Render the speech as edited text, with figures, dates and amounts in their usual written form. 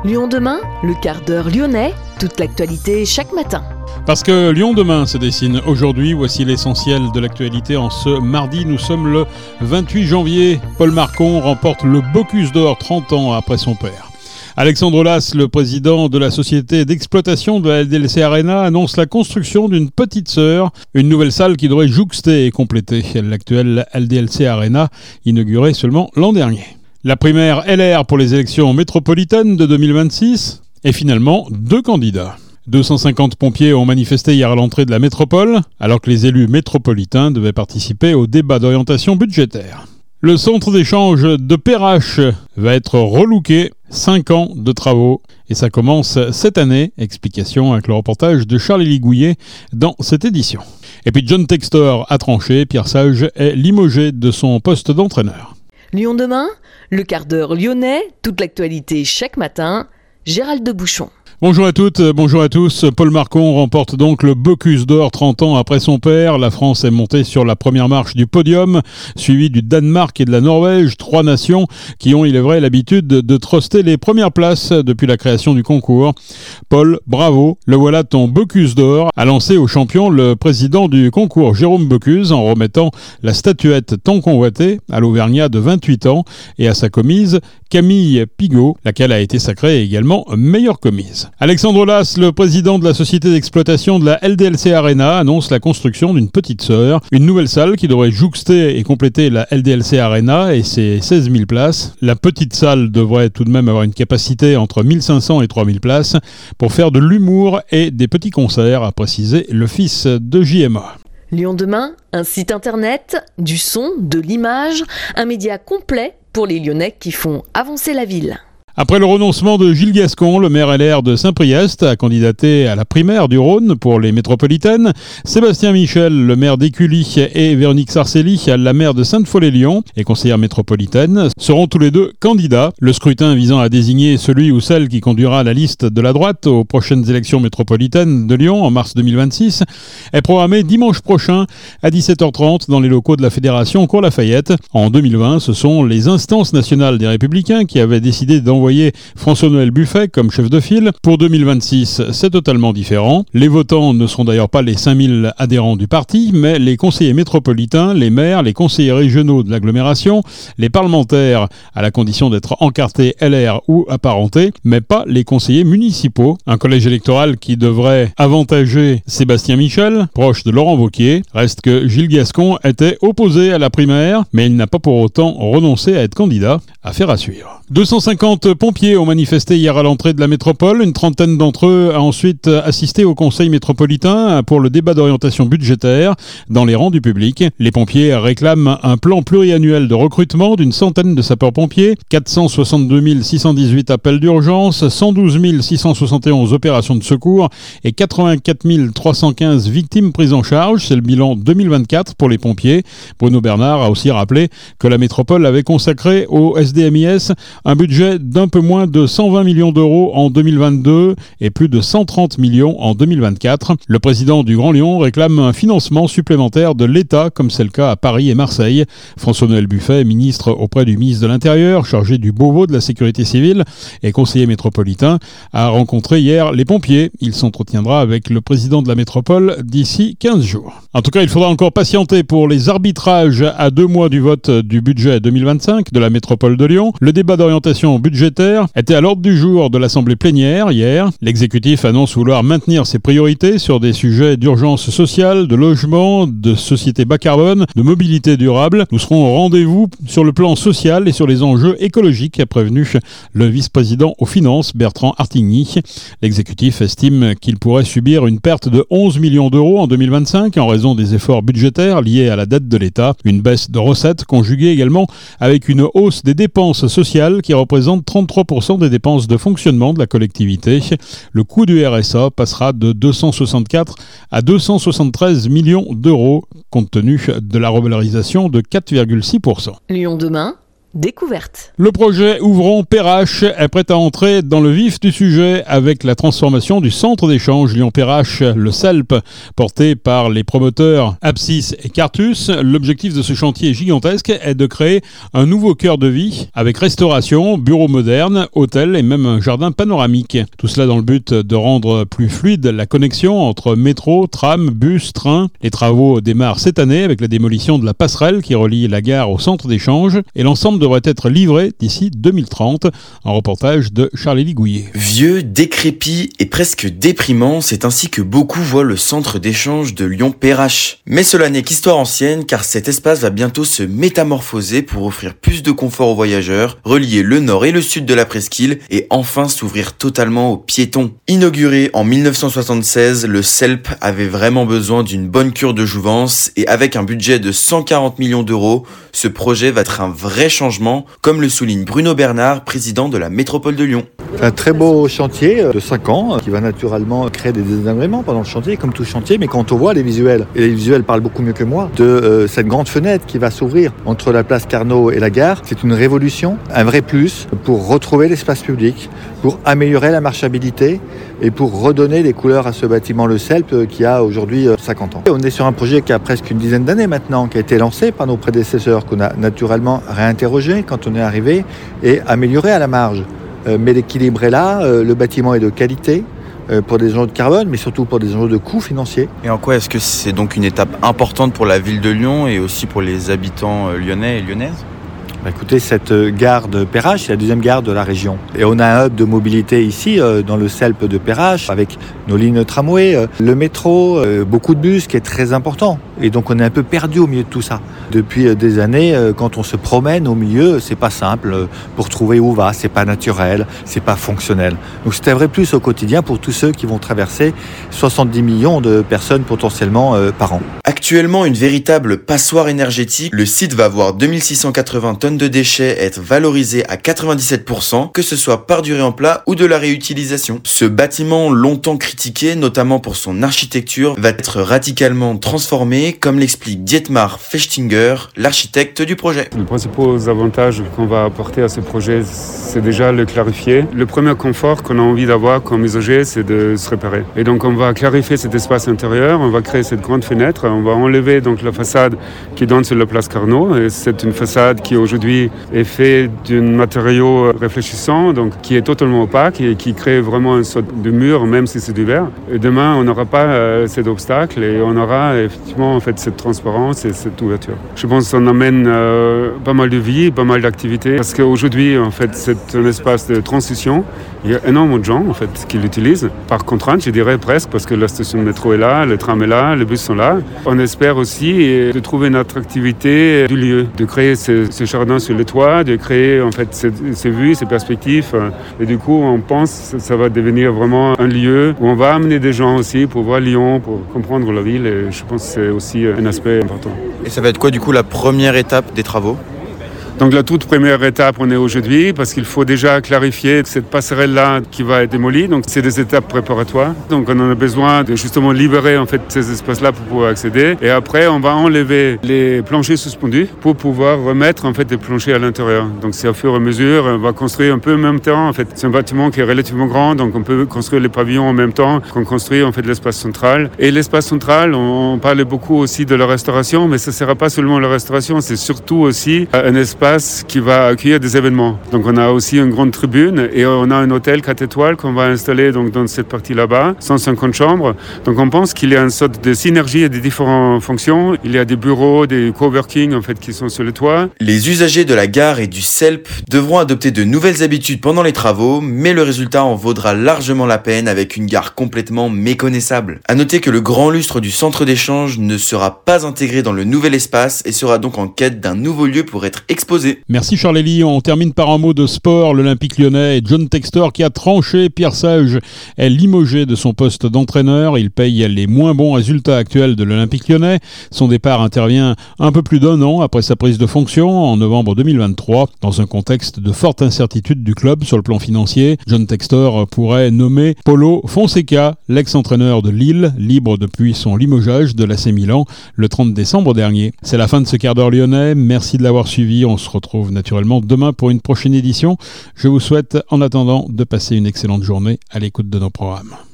Lyon demain, le quart d'heure lyonnais, toute l'actualité chaque matin. Parce que Lyon demain se dessine aujourd'hui, voici l'essentiel de l'actualité en ce mardi. Nous sommes le 28 janvier. Paul Marcon remporte le Bocuse d'Or 30 ans après son père. Alexandre Las, le président de la société d'exploitation de la LDLC Arena, annonce la construction d'une petite sœur, une nouvelle salle qui devrait jouxter et compléter l'actuelle LDLC Arena, inaugurée seulement l'an dernier. La primaire LR pour les élections métropolitaines de 2026 et finalement 2 candidats. 250 pompiers ont manifesté hier à l'entrée de la métropole, alors que les élus métropolitains devaient participer au débat d'orientation budgétaire. Le centre d'échange de Perrache va être relooké, 5 ans de travaux, et ça commence cette année. Explication avec le reportage de Charles-Élie Gouillet dans cette édition. Et puis John Textor a tranché, Pierre Sage est limogé de son poste d'entraîneur. Lyon demain, le quart d'heure lyonnais, toute l'actualité chaque matin, Gérald de Bouchon. Bonjour à toutes, bonjour à tous. Paul Marcon remporte donc le Bocuse d'Or 30 ans après son père. La France est montée sur la première marche du podium, suivie du Danemark et de la Norvège, 3 nations qui ont, il est vrai, l'habitude de truster les premières places depuis la création du concours. Paul, bravo, le voilà ton Bocuse d'Or, a lancé au champion le président du concours Jérôme Bocuse en remettant la statuette tant convoitée à l'Auvergnat de 28 ans et à sa commise Camille Pigot, laquelle a été sacrée également meilleure commise. Alexandre Las, le président de la société d'exploitation de la LDLC Arena, annonce la construction d'une petite sœur, une nouvelle salle qui devrait jouxter et compléter la LDLC Arena et ses 16 000 places. La petite salle devrait tout de même avoir une capacité entre 1500 et 3000 places pour faire de l'humour et des petits concerts, a précisé le fils de JMA. Lyon demain, un site internet, du son, de l'image, un média complet pour les Lyonnais qui font avancer la ville. Après le renoncement de Gilles Gascon, le maire LR de Saint-Priest a candidaté à la primaire du Rhône pour les métropolitaines. Sébastien Michel, le maire d'Écully, et Véronique Sarcelli, la maire de Sainte-Foy-les-Lyons et conseillère métropolitaine, seront tous les deux candidats. Le scrutin visant à désigner celui ou celle qui conduira la liste de la droite aux prochaines élections métropolitaines de Lyon en mars 2026 est programmé dimanche prochain à 17h30 dans les locaux de la Fédération Cours Lafayette. En 2020, ce sont les instances nationales des Républicains qui avaient décidé d'envoyer François-Noël Buffet comme chef de file. Pour 2026, c'est totalement différent. Les votants ne seront d'ailleurs pas les 5000 adhérents du parti, mais les conseillers métropolitains, les maires, les conseillers régionaux de l'agglomération, les parlementaires, à la condition d'être encartés LR ou apparentés, mais pas les conseillers municipaux. Un collège électoral qui devrait avantager Sébastien Michel, proche de Laurent Wauquiez. Reste que Gilles Gascon était opposé à la primaire, mais il n'a pas pour autant renoncé à être candidat. Affaire à suivre. 250 pompiers ont manifesté hier à l'entrée de la métropole. Une trentaine d'entre eux a ensuite assisté au conseil métropolitain pour le débat d'orientation budgétaire dans les rangs du public. Les pompiers réclament un plan pluriannuel de recrutement d'une centaine de sapeurs-pompiers, 462 618 appels d'urgence, 112 671 opérations de secours et 84 315 victimes prises en charge. C'est le bilan 2024 pour les pompiers. Bruno Bernard a aussi rappelé que la métropole avait consacré au SDMIS un budget d'un peu moins de 120 millions d'euros en 2022 et plus de 130 millions en 2024. Le président du Grand Lyon réclame un financement supplémentaire de l'État, comme c'est le cas à Paris et Marseille. François-Noël Buffet, ministre auprès du ministre de l'Intérieur, chargé du Beauvau de la sécurité civile et conseiller métropolitain, a rencontré hier les pompiers. Il s'entretiendra avec le président de la métropole d'ici 15 jours. En tout cas, il faudra encore patienter pour les arbitrages à 2 mois du vote du budget 2025 de la métropole de Lyon. Le débat d'orientation budgétaire était à l'ordre du jour de l'Assemblée plénière hier. L'exécutif annonce vouloir maintenir ses priorités sur des sujets d'urgence sociale, de logement, de société bas carbone, de mobilité durable. Nous serons au rendez-vous sur le plan social et sur les enjeux écologiques, a prévenu le vice-président aux finances Bertrand Artigny. L'exécutif estime qu'il pourrait subir une perte de 11 millions d'euros en 2025 en raison des efforts budgétaires liés à la dette de l'État. Une baisse de recettes conjuguée également avec une hausse des dépenses sociales qui représente 33% des dépenses de fonctionnement de la collectivité. Le coût du RSA passera de 264 à 273 millions d'euros compte tenu de la revalorisation de 4,6%. Lyon demain, découverte. Le projet Ouvrons Perrache est prêt à entrer dans le vif du sujet avec la transformation du centre d'échange Lyon-Perrache, le CELP, porté par les promoteurs Apsis et Cartus. L'objectif de ce chantier gigantesque est de créer un nouveau cœur de vie avec restauration, bureaux modernes, hôtel et même un jardin panoramique. Tout cela dans le but de rendre plus fluide la connexion entre métro, tram, bus, train. Les travaux démarrent cette année avec la démolition de la passerelle qui relie la gare au centre d'échange et l'ensemble devrait être livré d'ici 2030. Un reportage de Charles-Élie Gouillet. Vieux, décrépit et presque déprimant, c'est ainsi que beaucoup voient le centre d'échange de Lyon-Perrache. Mais cela n'est qu'histoire ancienne car cet espace va bientôt se métamorphoser pour offrir plus de confort aux voyageurs, relier le nord et le sud de la presqu'île et enfin s'ouvrir totalement aux piétons. Inauguré en 1976, le CELP avait vraiment besoin d'une bonne cure de jouvence et avec un budget de 140 millions d'euros, ce projet va être un vrai changement, comme le souligne Bruno Bernard, président de la métropole de Lyon. C'est un très beau chantier de 5 ans qui va naturellement créer des désagréments pendant le chantier, comme tout chantier, mais quand on voit les visuels, et les visuels parlent beaucoup mieux que moi, de cette grande fenêtre qui va s'ouvrir entre la place Carnot et la gare, c'est une révolution, un vrai plus pour retrouver l'espace public, pour améliorer la marchabilité et pour redonner les couleurs à ce bâtiment, le CELP, qui a aujourd'hui 50 ans. On est sur un projet qui a presque une dizaine d'années maintenant, qui a été lancé par nos prédécesseurs, qu'on a naturellement réinterrogé quand on est arrivé et amélioré à la marge. Mais l'équilibre est là, le bâtiment est de qualité pour des enjeux de carbone, mais surtout pour des enjeux de coûts financiers. Et en quoi est-ce que c'est donc une étape importante pour la ville de Lyon et aussi pour les habitants lyonnais et lyonnaises ? Écoutez, cette gare de Perrache, c'est la deuxième gare de la région. Et on a un hub de mobilité ici, dans le CELP de Perrache, avec nos lignes tramway, le métro, beaucoup de bus, qui est très important. Et donc on est un peu perdu au milieu de tout ça. Depuis des années, quand on se promène au milieu, c'est pas simple pour trouver où va, c'est pas naturel, c'est pas fonctionnel. Donc c'est un vrai plus au quotidien pour tous ceux qui vont traverser 70 millions de personnes potentiellement par an. Actuellement une véritable passoire énergétique, le site va voir 2680 tonnes de déchets être valorisés à 97%, que ce soit par du réemploi ou de la réutilisation. Ce bâtiment longtemps critiqué, notamment pour son architecture, va être radicalement transformé, comme l'explique Dietmar Fechtinger, l'architecte du projet. Les principaux avantages qu'on va apporter à ce projet, c'est déjà le clarifier. Le premier confort qu'on a envie d'avoir comme usager, c'est de se repérer. Et donc on va clarifier cet espace intérieur, on va créer cette grande fenêtre, on va enlever donc la façade qui donne sur la place Carnot. Et c'est une façade qui aujourd'hui est faite d'un matériau réfléchissant, donc qui est totalement opaque et qui crée vraiment une sorte de mur, même si c'est du verre. Et demain, on n'aura pas cet obstacle et on aura effectivement cette transparence et cette ouverture. Je pense qu'on amène pas mal de vie, pas mal d'activités, parce qu'aujourd'hui, en fait, c'est un espace de transition. Il y a énormément de gens, en fait, qui l'utilisent. Par contrainte, je dirais presque, parce que la station de métro est là, le tram est là, les bus sont là. On espère aussi de trouver une attractivité du lieu, de créer ce jardin sur le toit, de créer, en fait, ces vues, ces perspectives. Et du coup, on pense que ça va devenir vraiment un lieu où on va amener des gens aussi pour voir Lyon, pour comprendre la ville. Et je pense que c'est aussi un aspect important. Et ça va être quoi, du coup, la première étape des travaux ? Donc la toute première étape, on est aujourd'hui, parce qu'il faut déjà clarifier cette passerelle-là qui va être démolie. Donc c'est des étapes préparatoires. Donc on en a besoin de justement libérer en fait ces espaces-là pour pouvoir accéder. Et après, on va enlever les planchers suspendus pour pouvoir remettre en fait des planchers à l'intérieur. Donc c'est au fur et à mesure, on va construire un peu en même temps. En fait, c'est un bâtiment qui est relativement grand, donc on peut construire les pavillons en même temps qu'on construit en fait l'espace central. Et l'espace central, on parlait beaucoup aussi de la restauration, mais ça ne sera pas seulement la restauration, c'est surtout aussi un espace qui va accueillir des événements. Donc on a aussi une grande tribune et on a un hôtel 4 étoiles qu'on va installer donc dans cette partie là-bas, 150 chambres. Donc on pense qu'il y a une sorte de synergie et des différentes fonctions. Il y a des bureaux, des coworking en fait qui sont sur le toit. Les usagers de la gare et du CELP devront adopter de nouvelles habitudes pendant les travaux, mais le résultat en vaudra largement la peine avec une gare complètement méconnaissable. À noter que le grand lustre du centre d'échange ne sera pas intégré dans le nouvel espace et sera donc en quête d'un nouveau lieu pour être exposé. Merci Charles-Élie. On termine par un mot de sport. L'Olympique Lyonnais et John Textor qui a tranché. Pierre Sage est limogé de son poste d'entraîneur. Il paye les moins bons résultats actuels de l'Olympique Lyonnais. Son départ intervient un peu plus d'un an après sa prise de fonction en novembre 2023. Dans un contexte de forte incertitude du club sur le plan financier, John Textor pourrait nommer Paulo Fonseca, l'ex-entraîneur de Lille, libre depuis son limogeage de l'AC Milan le 30 décembre dernier. C'est la fin de ce quart d'heure lyonnais. Merci de l'avoir suivi. On se se retrouve naturellement demain pour une prochaine édition. Je vous souhaite en attendant de passer une excellente journée à l'écoute de nos programmes.